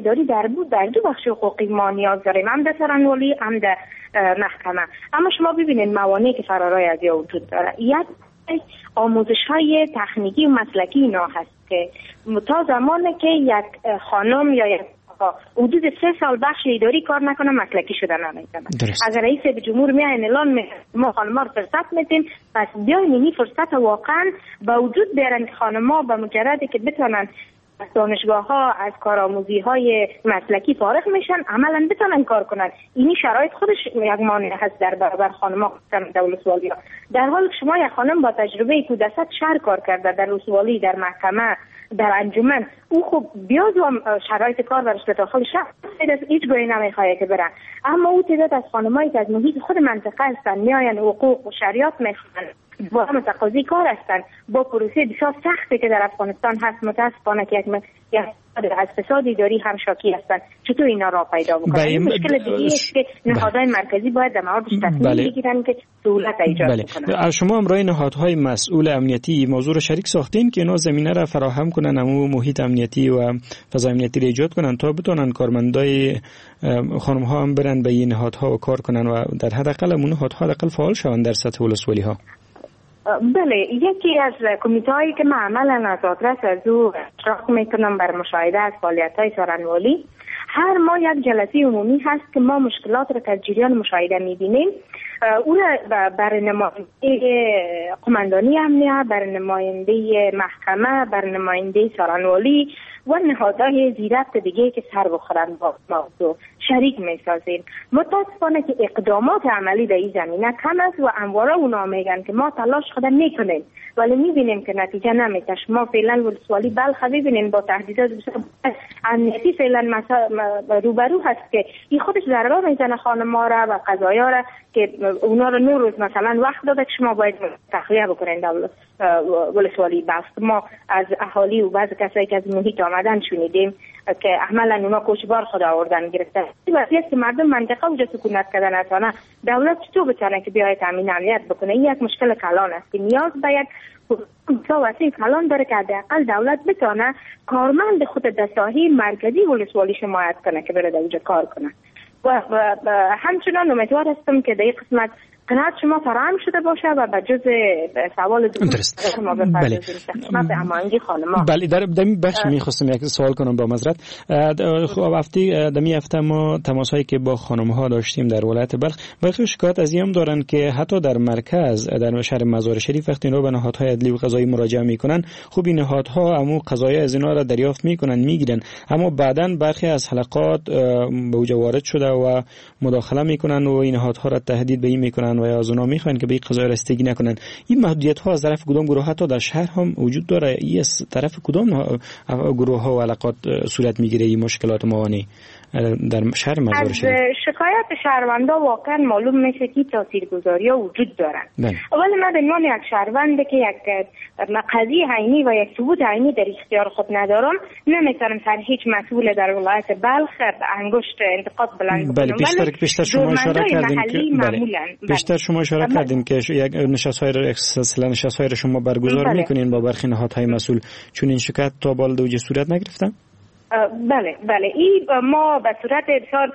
اداری در دو بخش حقوقی ما نیاز داریم، هم در سرانولی هم در محکمه. اما شما ببینید موانعی که فرارای از یا وجود داره. یک آموزش‌های تکنیکی و مسلکی اینا هست که تا زمانی که یک خانم یا یک حدود 3 سال بخش اداری کار نکنه مسلکی شدن نمیتونه. اگر رئیس جمهور میاد اعلان میکنه ما خانم‌ها رو فرصت میدیم، پس بیاین این فرصت واقعا به وجود بیارن که خانم‌ها به مجردی که بتونن از دانشگاه‌ها از کارآموزی‌های مسلکی فارغ میشن عملاً بتونن کار کنن. این شرایط خودش یک مانع هست در برابر خانم‌ها در ولسوالی‌ها. در حالی که شما یک خانم با تجربه کودست شهر کار کرده در ولسوالی، در محکمه، در انجمن، او خب بیاد و شرایط کار برش به داخل شهر هیچ گویی نمیخواد که برن. اما او تعداد از خانمایی که از محیط خود منطقه هستن میاین حقوق و شریعت میخوان با هم تقاضی کار هستن، با پروسه بسیار سختی که در افغانستان هست متاسفانه که یک از فساد اداری هم شاکی هستن. چطور اینا را پیدا بکنن؟ این مشکل دیگه است که نهادهای مرکزی باید در موردش تصمیم بگیرن که سهولت ایجاد کنن. شما امرای نهادهای مسئول امنیتی موضوع رو شریک ساختین که اینا زمینه را فراهم کنن، همو محیط امنیتی و فضا امنیتی را ایجاد کنن تا بتونن کارمندای خانم‌ها هم برن به این نهادها و کار کنن و در حداقل اون نهادها حداقل فعال شون در سطح ولسوالی‌ها. بله، یکی از کمیته‌هایی که من عملاً از آدرس از او اشتراک میکنم بر مشاهده از فعالیت‌های سرانولی، هر ماه یک جلسه عمومی هست که ما مشکلات را در جریان مشاهده می‌بینیم. او را بر نماینده قماندانی امنیت، بر نماینده محکمه، بر نماینده سرانولی و نهادهای زیرفت دیگه که سر بخورن با موضوع شریک میسازیم. متاسفانه که اقدامات عملی در این زمینه کم است و همواره اونا میگن که ما تلاش خودم میکنیم ولی میبینیم که نتیجه نمیده. ما فعلا ولسوالی بلخ ببینیم با تهدیدات امنیتی فعلا روبرو هست که این خودش ضربه میزنه خانم‌ها را و قضایا را که اونا رو 9 روز مثلا وقت داده که شما باید تخلیه بکنین در ولسوالی بست. ما از اهالی و بعض کسایی که از محیط آمدن شنیدیم که عملا اونا کوچبار خود آوردن گرفتن. این وضعیت که مردم منطقه اونجا سکونت کردن نتونه، دولت چطور بتونه که بیاید تامین امنیت بکنه؟ این یک مشکل کلان است که نیاز باید وسیع کلان داره که حداقل دولت بتونه کارمند خود در ساحه مرکزی ولسوالی حمایت کنه که بره در اونجا کار کنه. و همچنان امیدوار هستم که در این قسمت قناعت شما فراهم شده باشه و به جز سوال دوست ما بپردازیم خدمت هماهنگی خانم‌ها. بله، در این بخش می‌خواستم یک سوال کنم با معذرت. خب دمی هفته ما تماس‌هایی که با خانم‌ها داشتیم در ولایت بلخ، برخی شکایت از این دارن که حتی در مرکز در شهر مزار شریف وقتی اینا به نهادهای عدلی و قضایی مراجعه میکنن، خب این نهادها همو قضایی از اینا را دریافت میکنن میگیرن، اما بعداً برخی از حلقات به اوج وارد شده و مداخله میکنن و این نهادها را تهدید به این میکنن و یا از اونا میخوان که به این قضایا رسیدگی نکنن. این محدودیت ها از طرف کدام گروه ها تا در شهر هم وجود داره؟ این از طرف کدام گروه ها و علاقات صورت میگیره این مشکلات موانع در شهر مزار شریف؟ از شکایت شهروندا واقعا معلوم میشه که تاثیرگذاری ها وجود دارن. ولی من به عنوان یک شهروند که یک قضیه عینی و یک ثبوت عینی در اختیار خود ندارم، نمیتونم سر هیچ مسئول در ولایت بلخ انگشت انتقاد بلند بله، بیشتر شما اشاره کردین که بیشتر شما اشاره کردین که یک نشست‌های شما برگزار میکنین با برخی نهادهای مسئول، چون این شکایت تا بالد اوج صورت نگرفتن؟ بله، این ما به صورت بسیار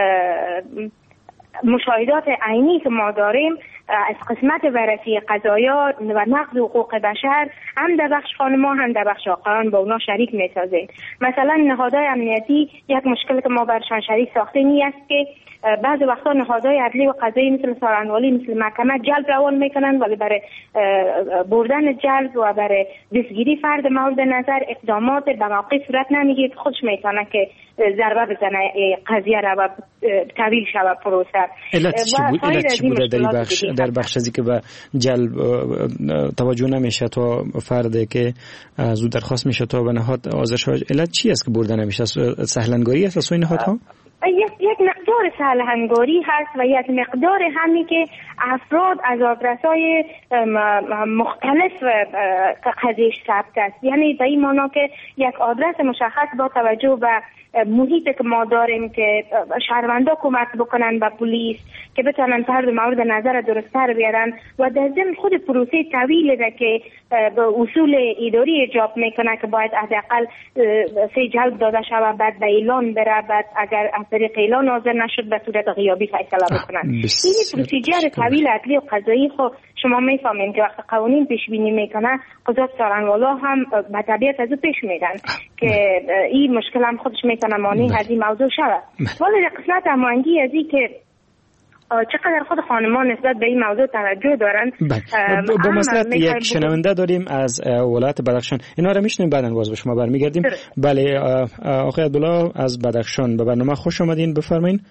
مشاهدات عینی که ما داریم از قسمت بررسی قضایا و نقض حقوق بشر هم در بخش خانم‌ها هم در بخش آقایان با اونا شریک می‌سازیم. مثلا نهادهای امنیتی یک مشکل که ما برشان شریک ساختیم است که بعضی وقتا نهادهای عدلی و قضایی مثل سرانولی مثل محکمه جلب روان میکنن ولی برای بردن جلب و برای دستگیری فرد مورد نظر اقدامات به موقع صورت نمیگیره. خودش میتونه که ضربه بزنه قضیه را و طویل شود پروسه. علت چی بوده در بخش ازی که به جلب توجه نمیشه تا فردی که زود درخواست میشه تا به نهاد آذرش؟ علت چی است که برده نمیشه؟ سهلنگاری است از این نهادها؟ یک مقدار سهلنگاری هست و یک مقدار همی که افراد از آدرس‌های مختلف قضیه ثبت است. یعنی به این معنا که یک آدرس مشخص با توجه به محیطی که ما داریم که شهروندا کمک بکنن به پلیس که بتونن فرد مورد نظر درست‌تر بیارن و در ضمن خود پروسه طویلی را که به اصول اداری اجاب میکنه که باید حداقل 3 جلب داده شود، بعد به اعلان بره، بعد اگر از طریق اعلان حاضر نشد به صورت غیابی فیصله بکنن. این پروسیجر طویل عدلی و قضایی خو شما میفهمین که وقتی قوانین پیش بینی میکنه قضات سارنوالا هم به طبیعت از پیش میدن که این مشکل هم خودش میتونه مانع از این موضوع شود. ولی در قسمت هماهنگی از این که چقدر خود خانمان نسبت به این موضوع توجه دارن. با مسئله یک شنونده داریم از ولایت بدخشان، اینا رو میشنیم بعداً باز به شما برمیگردیم. بله آقای عبدالله از بدخشان، به برنامه خوش آمدین، بفرمایید.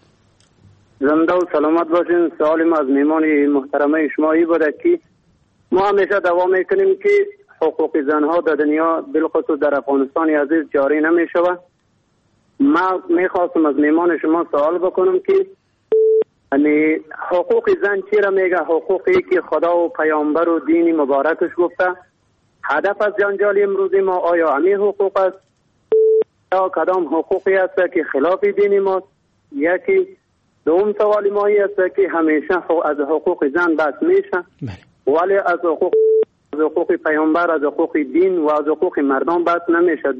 زنده و سلامت باشین. سوالم از میمان محترمه شما ای بوده که ما همیشه دعوا میکنیم که حقوق زنها در دنیا بالخصوص در افغانستان عزیز جاری نمیشود. ما میخواستم از میمان شما سوال بکنم که یعنی حقوق زن چی را میگه؟ حقوقی که خدا و پیامبر و دین مبارکش گفته هدف از جنجال امروزی ما آیا همین حقوق است یا کدام حقوقی است که خلاف دین ماست؟ یکی دوم سوال ما است که همیشه از حقوق زن بحث میشه ولی از حقوق پیامبر، از حقوق دین و از حقوق مردم بحث نمیشه.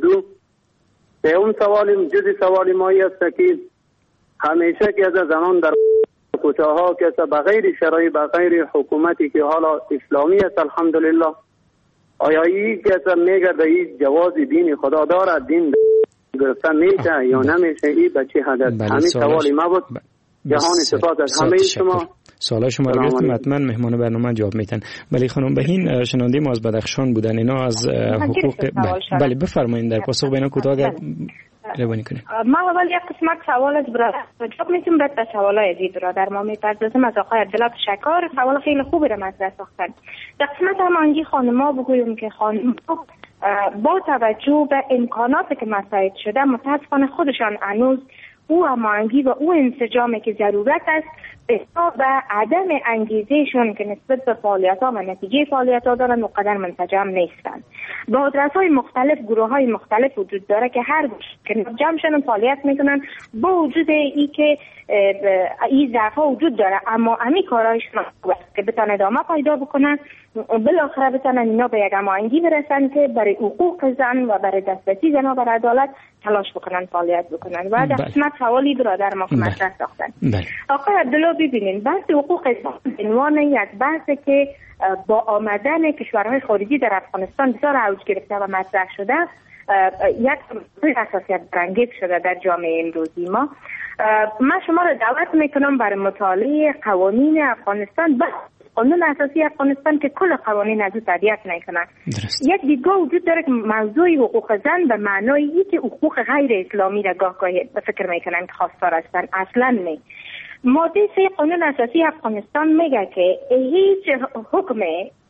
دوم سوال ما است که همیشه که از زنان در کوچه ها که بغیر شرایط بغیر حکومتی که حالا اسلامی است الحمدلله، آیا این که میگرده این جواز دین خدا داره، دین گرفته میشه یا نمیشه؟ این به چه حدت؟ همین سوالی ما بود. جهان سپاس از همه شما. سوال شما رو گرفتیم، حتما مهمان برنامه جواب میتن. بله خانم بهین شنونده ما از بدخشان بودن، اینا از حقوق. بله بفرمایید در پاسخ به اینا کوتاه روانی کنیم. ما اول یک قسمت سوال از برادر جواب میتونم، بعد به سوالای از برادر ما میپردازم. از آقای عبدالله تشکر، سوال خیلی خوبی رو مطرح ساختن. در قسمت همانگی خانم‌ها بگویم که خانم‌ها با توجه به امکاناتی که مساعد شده متاسفانه خودشان هنوز او هماهنگی و او انسجامی که ضرورت است به عدم انگیزهشون که نسبت به فعالیت‌ها و نتیجه فعالیت‌ها دارن مقدر منسجم نیستن. با آدرس‌های مختلف، گروه‌های مختلف وجود داره که هر که جمع شدن فعالیت میکنن با وجود ای که این ضعف‌ها وجود داره، اما همین کارهایشون که بتونن ادامه پیدا بکنن، بالاخره بتونن اینا به یک هماهنگی برسن که برای حقوق زن و برای دسترسی زنها بر عدالت تلاش بکنن، فعالیت بکنن. و در قسمت سوالی برادر ما مطرح ساختن. آقای عبدالله ببینین، بحث حقوق زن به عنوان یک بحثی که با آمدن کشورهای خارجی در افغانستان بسیار اوج گرفته و مطرح شده، یک حساسیت برانگیز شده در جامعه امروزی ما. من شما را دعوت میکنم برای مطالعه قوانین افغانستان، قانون اساسی افغانستان که کل قوانین از او تبعیت میکنن. یک دیدگاه وجود داره که موضوع حقوق زن به معنای این که حقوق غیر اسلامی را گاهی فکر میکنن که خواستار هستن، اصلا نه. ماده 3 قانون اساسی افغانستان میگه که هیچ حکم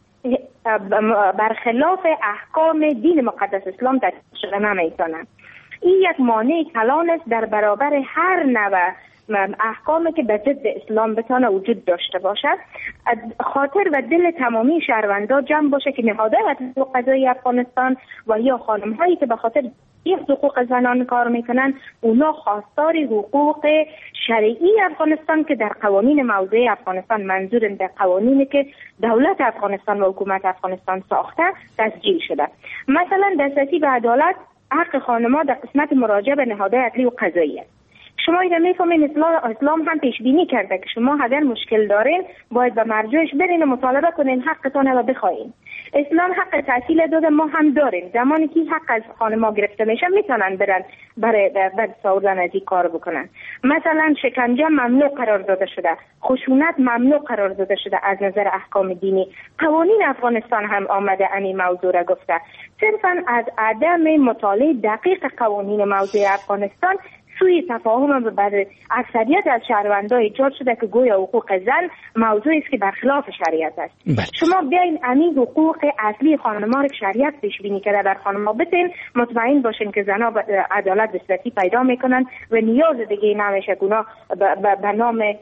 برخلاف احکام دین مقدس اسلام تشکیل شده نمیتونه. این یک مانع کلان است در برابر هر نوع احکامی که به ضد اسلام بتونه وجود داشته باشد. خاطر و دل تمامی شهروندان جمع باشه که نهادهای حقوق قضایی افغانستان و یا خانم‌هایی که به خاطر حقوق زنان کار میکنن، اونا خواستار حقوق شرعی افغانستان که در قوانین موضوعی افغانستان، منظور در قوانینی که دولت افغانستان و حکومت افغانستان ساخته، تسجیل شده. مثلا دسترسی به عدالت حق خانم‌ها در قسمت مراجعه به نهادهای عدلی و قضایی است. شما اینا میفهمین اسلام هم پیش بینی کرده که شما اگر مشکل دارین باید به مرجعش برین و مطالبه کنین، حقتون رو بخواین. اسلام حق تحصیل داده، ما هم داریم. زمانی که حق از خانم‌ها گرفته میشه میتونن برن برای بعد سعودن از این کار بکنن. مثلا شکنجه ممنوع قرار داده شده، خشونت ممنوع قرار داده شده از نظر احکام دینی. قوانین افغانستان هم آمده این موضوع را گفته. صرفا از عدم مطالعه دقیق قوانین موضوع افغانستان سوی تفاهم بر اکثریت از شهروندان ایجاد شده که گویا حقوق زن موضوعی است که برخلاف شریعت است. شما بیاین همین حقوق اصلی خانم‌ها که شریعت پیش بینی کرده در خانم‌ها بتین، مطمئن باشین که زن‌ها عدالت دسترسی پیدا میکنن و نیاز دیگه نمیشه که اونا به نام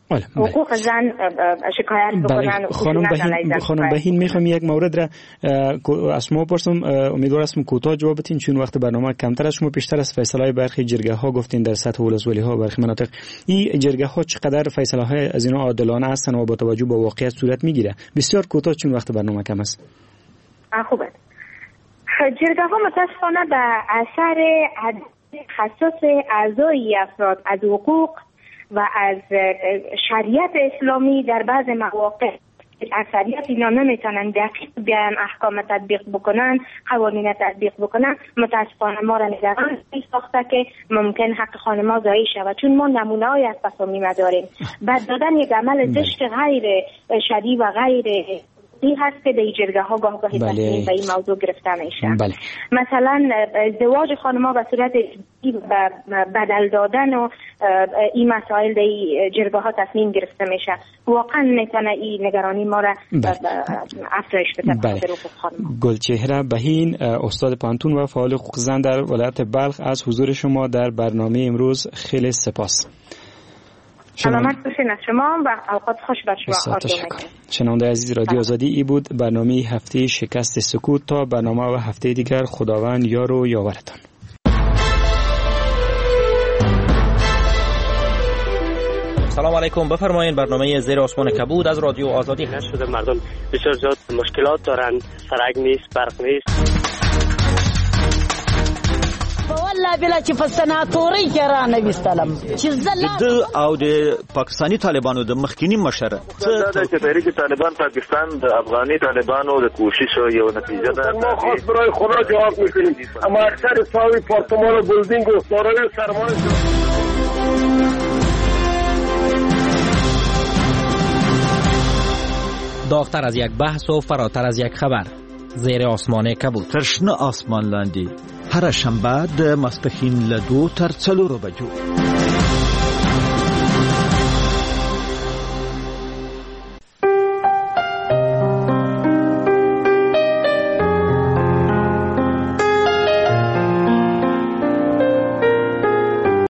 حقوق زن شکایت بکنن. خانم بهین میخوام یک مورد را از شما بپرسم، امیدوار هستم کوتاه جواب بدین چون وقت برنامه کمتر از شما. پیشتر از فیصله برخی جرگه ها گفتین در سطح ولسوالی ها برخی مناطق این جرگه ها چقدر فیصله های از اینا عادلانه هستن و با توجه به واقعیت صورت میگیره؟ بسیار کوتاه چون وقت برنامه کم است. خوبه. جرگه ها متاسفانه به اثر تخصص اعضای افراد از حقوق و از شریعت اسلامی در بعض مواقع اکثریت اینا نمیتونن دقیق بیان احکام تطبیق بکنن، قوانین تطبیق بکنن. متاسفانه ما را نگران ساخته که ممکن حق خانم‌ها ضایع شود، چون ما نمونه‌های از تصامیم داریم. بعد دادن یک عمل زشت غیر شرعی و غیر این هست که در جرگه ها گاهی تصمیم به این موضوع گرفته میشه. مثلا ازدواج خانم‌ها به صورت بدل دادن و این مسائل در جرگه ها تصمیم گرفته میشه. واقعا میتونه این نگرانی ما را افزایش بده. گلچهره بهین، استاد پانتون و فعال حقوق زن در ولایت بلخ، از حضور شما در برنامه امروز خیلی سپاس. سلامت باشین از شما و اوقات خوش بر شما. شنونده عزیز رادیو آزادی، ای بود برنامه هفته شکست سکوت. تا برنامه و هفته دیگر خداوند یار و یاورتان. سلام علیکم، بفرمایید. برنامه زیر آسمان کبود از رادیو آزادی شده. مردم بسیار زیاد مشکلات دارن، سرک نیست، برق نیست. والله بلا چې فسناتوري کرا نبی سلام چې د او د پاکستانی طالبانو د مخکینی مشر چې تحریک طالبان پاکستان د افغاني طالبانو د کوشش یو نتیجه ده. ما خاص برای خدا جواب میکنیم، اما اکثر ساوی پارتمان و بلدینگ و دارای سرمایه داغتر از یک بحث و فراتر از یک خبر. زیر آسمان کبود. ترشنه آسمان لاندی. هر شنبه د ماسپښین له 2 تر 4 بجو.